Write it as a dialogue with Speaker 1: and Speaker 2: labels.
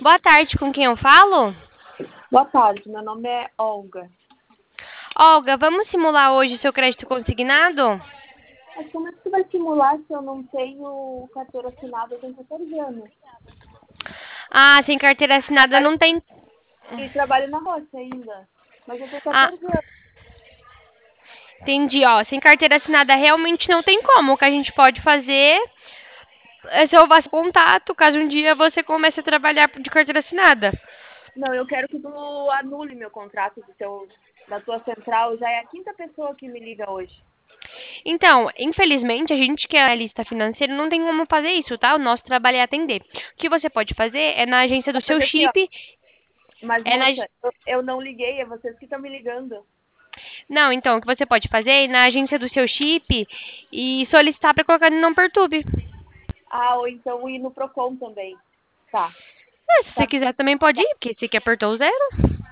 Speaker 1: Boa tarde, com quem eu falo?
Speaker 2: Boa tarde, meu nome é Olga.
Speaker 1: Olga, vamos simular hoje seu crédito consignado?
Speaker 2: Mas como é que você vai simular se eu não tenho carteira assinada? Eu tenho 14 anos.
Speaker 1: Ah, sem carteira assinada
Speaker 2: Trabalho,
Speaker 1: não tem.
Speaker 2: e trabalho na roça ainda. Mas eu tenho
Speaker 1: Ah,
Speaker 2: 14 anos.
Speaker 1: entendi, ó. Sem carteira assinada realmente não tem como. O que a gente pode fazer é salvar esse contato, caso um dia você comece a trabalhar de carteira assinada.
Speaker 2: Não, eu quero que tu anule meu contrato da tua central. Já é a quinta pessoa que me liga hoje.
Speaker 1: Então, infelizmente, a gente que é analista financeiro não tem como fazer isso, tá? O nosso trabalho é atender. O que você pode fazer é na agência do seu
Speaker 2: Mas assim, ó,
Speaker 1: chip,
Speaker 2: mas
Speaker 1: é na.
Speaker 2: moça, eu não liguei, é vocês que estão me ligando.
Speaker 1: Não, então, o que você pode fazer é ir na agência do seu chip e solicitar para colocar no Não Perturbe.
Speaker 2: Ah, ou então ir no Procon também. Tá,
Speaker 1: É, se você
Speaker 2: tá.
Speaker 1: quiser também pode ir, porque esse aqui apertou o zero.